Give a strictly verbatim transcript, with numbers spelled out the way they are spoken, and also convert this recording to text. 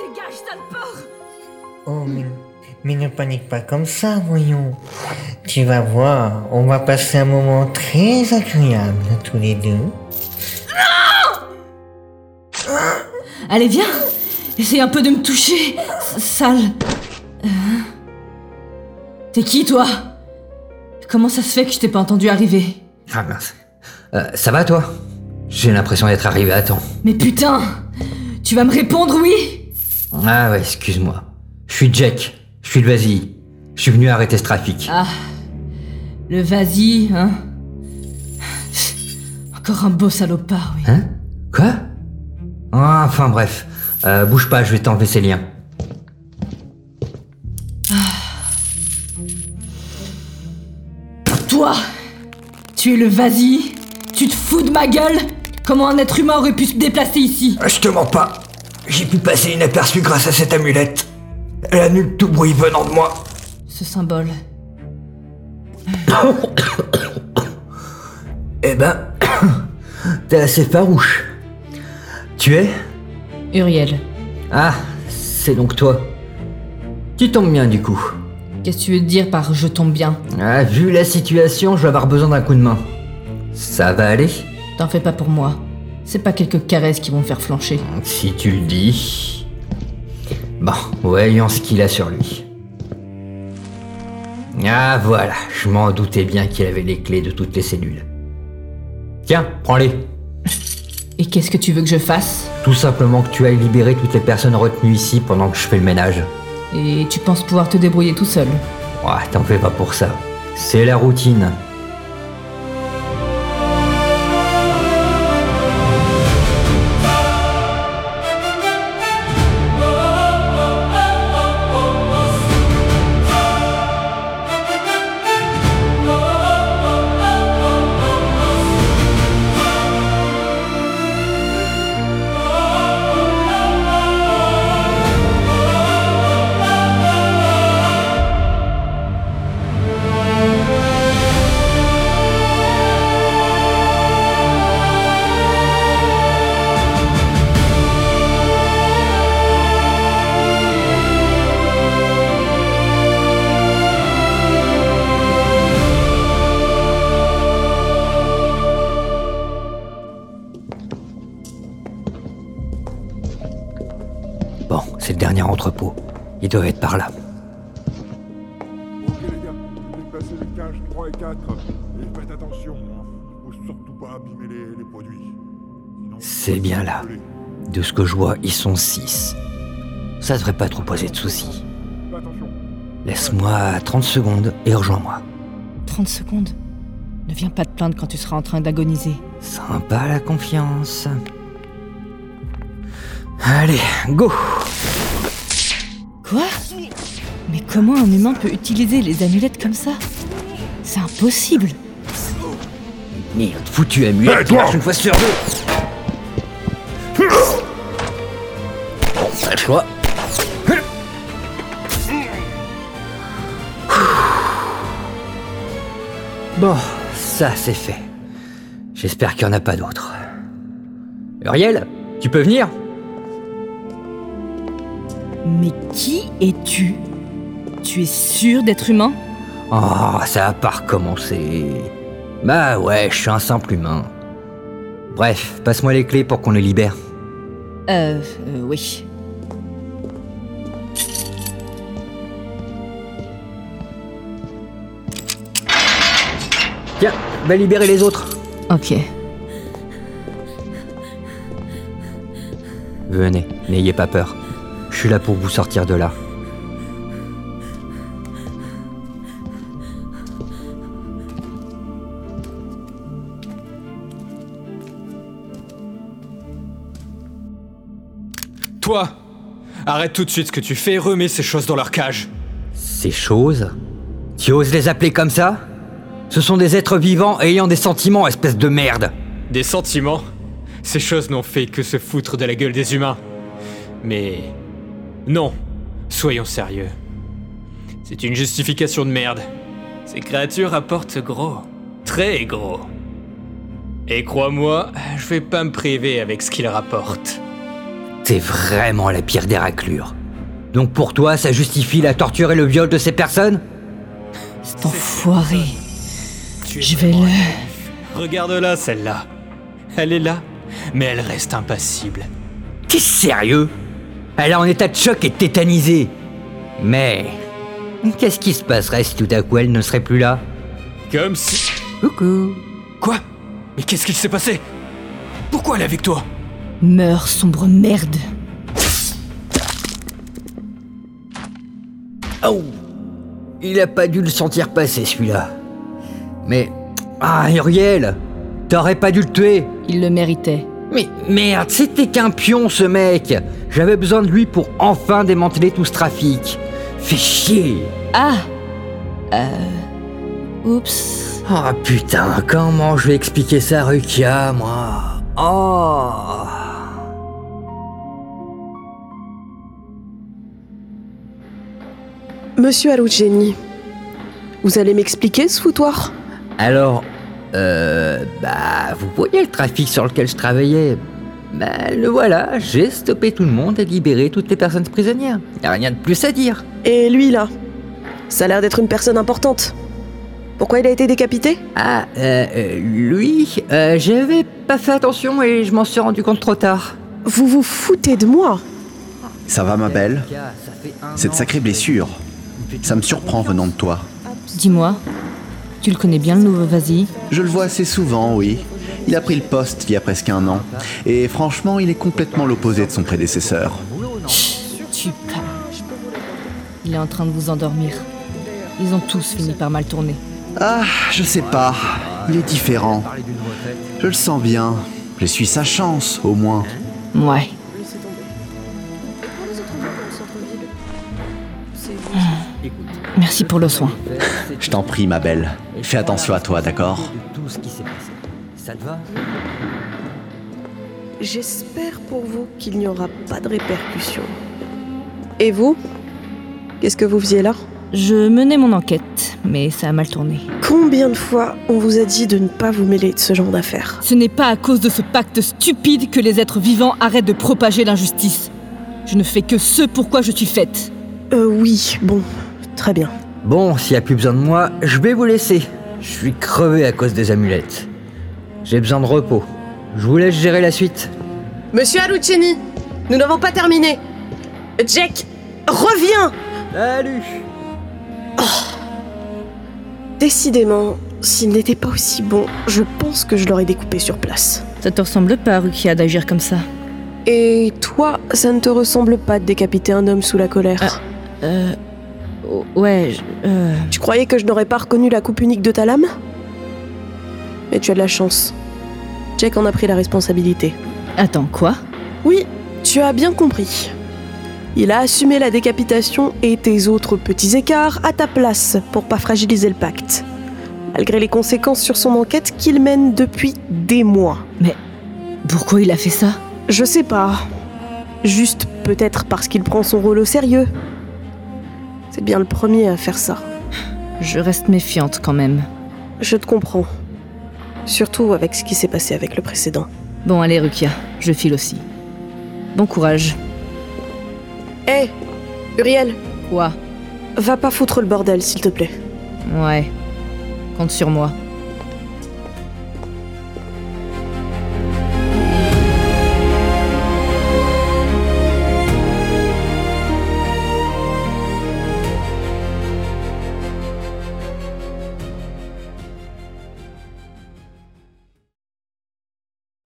Dégage, sale porc! Oh, mais, mais ne panique pas comme ça, voyons. Tu vas voir, on va passer un moment très agréable tous les deux. Non! Allez, viens! Essaye un peu de me toucher, sale. Euh... T'es qui, toi? Comment ça se fait que je t'ai pas entendu arriver? Ah mince. Euh, ça va, toi? J'ai l'impression d'être arrivé à temps. Mais putain! Tu vas me répondre, oui? Ah ouais, excuse-moi. Je suis Jack. Je suis le Vas-y. Je suis venu arrêter ce trafic. Ah. Le Vas-y, hein? Encore un beau salopard, oui. Hein? Quoi? Ah, enfin bref. Euh, bouge pas, je vais t'enlever ces liens. Toi! Tu es le Vas-y? Tu te fous de ma gueule? Comment un être humain aurait pu se déplacer ici? Je te mens pas. J'ai pu passer inaperçu grâce à cette amulette. Elle annule tout bruit venant de moi. Ce symbole. Eh ben... t'es assez farouche. Tu es? Uriel. Ah, c'est donc toi. Tu tombes bien du coup. Qu'est-ce que tu veux dire par « je tombe bien » ? Ah, vu la situation, je vais avoir besoin d'un coup de main. Ça va aller? T'en fais pas pour moi. C'est pas quelques caresses qui vont me faire flancher. Si tu le dis... Bon, voyons ce qu'il a sur lui. Ah voilà, je m'en doutais bien qu'il avait les clés de toutes les cellules. Tiens, prends-les. Et qu'est-ce que tu veux que je fasse ? Tout simplement que tu ailles libérer toutes les personnes retenues ici pendant que je fais le ménage. Et tu penses pouvoir te débrouiller tout seul ? Ouais, t'en fais pas pour ça. C'est la routine. Bon, c'est le dernier entrepôt. Il doit être par là. Ok les gars, déplacez les cages trois et quatre. Et faites attention, hein. Faut surtout pas abîmer les, les produits. Sinon, C'est bien là. De ce que je vois, ils sont six. Ça devrait pas trop poser de soucis. fais attention. Laisse-moi trente secondes et rejoins-moi. trente secondes ? Ne viens pas te plaindre quand tu seras en train d'agoniser. Sympa la confiance. Allez, go! Quoi ? Mais comment un humain peut utiliser les amulettes comme ça ? C'est impossible. Merde, foutu amulette Hey, qui toi! marche une fois sur deux. Pas le choix. Bon, ça c'est fait. J'espère qu'il n'y en a pas d'autres. Uriel, tu peux venir ? Mais qui es-tu ? Tu es sûr d'être humain ? Oh, ça a pas recommencé. Bah ouais, je suis un simple humain. Bref, passe-moi les clés pour qu'on les libère. Euh, euh oui. Tiens, va libérer les autres. Ok. Venez, n'ayez pas peur. Je suis là pour vous sortir de là. Toi, arrête tout de suite ce que tu fais et remets ces choses dans leur cage. Ces choses? Tu oses les appeler comme ça? Ce sont des êtres vivants ayant des sentiments, espèce de merde. Des sentiments? Ces choses n'ont fait que se foutre de la gueule des humains. Mais... non, soyons sérieux. C'est une justification de merde. Ces créatures apportent gros. Très gros. Et crois-moi, je vais pas me priver avec ce qu'ils rapportent. T'es vraiment la pire des raclures. Donc pour toi, ça justifie la torture et le viol de ces personnes? Cet enfoiré. Tu es Je vais vraiment le... un naïf. Regarde-la, celle-là. Elle est là, mais elle reste impassible. T'es sérieux? Elle est en état de choc et tétanisée. Mais... qu'est-ce qui se passerait si tout à coup elle ne serait plus là? Comme si... Coucou. Quoi? Mais qu'est-ce qu'il s'est passé? Pourquoi elle est avec toi? Meurs, sombre merde. Oh! Il a pas dû le sentir passer, celui-là. Mais... ah, Uriel! T'aurais pas dû le tuer! Il le méritait. Mais merde, c'était qu'un pion, ce mec! J'avais besoin de lui pour enfin démanteler tout ce trafic. Fais chier! Ah Euh... Oups... Oh putain, comment je vais expliquer ça à Rukia, moi? Oh! Monsieur Aluceni, vous allez m'expliquer ce foutoir? Alors, euh, bah, vous voyez le trafic sur lequel je travaillais? Bah, le voilà, j'ai stoppé tout le monde et libéré toutes les personnes prisonnières. Y a rien de plus à dire. Et lui, là? Ça a l'air d'être une personne importante. Pourquoi il a été décapité? Ah, euh, euh, lui, euh, j'avais pas fait attention et je m'en suis rendu compte trop tard. Vous vous foutez de moi? Ça va, ma belle? Cette sacrée blessure, ça me surprend venant de toi. Dis-moi, tu le connais bien le nouveau Vasi? Je le vois assez souvent, oui. Il a pris le poste il y a presque un an. Et franchement, il est complètement l'opposé de son prédécesseur. Tu parles. Il est en train de vous endormir. Ils ont tous fini par mal tourner. Ah, je sais pas. Il est différent. Je le sens bien. Je suis sa chance, au moins. Ouais. Merci pour le soin. Je t'en prie, ma belle. Fais attention à toi, d'accord? Tout ce qui s'est passé. Ça te va? J'espère pour vous qu'il n'y aura pas de répercussions. Et vous? Qu'est-ce que vous faisiez là? Je menais mon enquête, mais ça a mal tourné. Combien de fois on vous a dit de ne pas vous mêler de ce genre d'affaires? Ce n'est pas à cause de ce pacte stupide que les êtres vivants arrêtent de propager l'injustice. Je ne fais que ce pourquoi je suis faite. Euh, oui, bon, très bien. Bon, s'il n'y a plus besoin de moi, je vais vous laisser. Je suis crevé à cause des amulettes. J'ai besoin de repos. Je vous laisse gérer la suite. Monsieur Aluceni, nous n'avons pas terminé. Jack, reviens! Salut! Décidément, s'il n'était pas aussi bon, je pense que je l'aurais découpé sur place. Ça te ressemble pas, Rukia, d'agir comme ça? Et toi, ça ne te ressemble pas de décapiter un homme sous la colère? Ah. Euh... oh, ouais, je- euh... Tu croyais que je n'aurais pas reconnu la coupe unique de ta lame? Mais tu as de la chance. Jack en a pris la responsabilité. Attends, quoi? Oui, tu as bien compris. Il a assumé la décapitation et tes autres petits écarts à ta place pour pas fragiliser le pacte. Malgré les conséquences sur son enquête qu'il mène depuis des mois. Mais pourquoi il a fait ça? Je sais pas. Juste peut-être parce qu'il prend son rôle au sérieux. C'est bien le premier à faire ça. Je reste méfiante quand même. Je te comprends. Surtout avec ce qui s'est passé avec le précédent. Bon, allez, Rukia, je file aussi. Bon courage. Hé, Uriel, Quoi? va pas foutre le bordel, s'il te plaît. Ouais. Compte sur moi.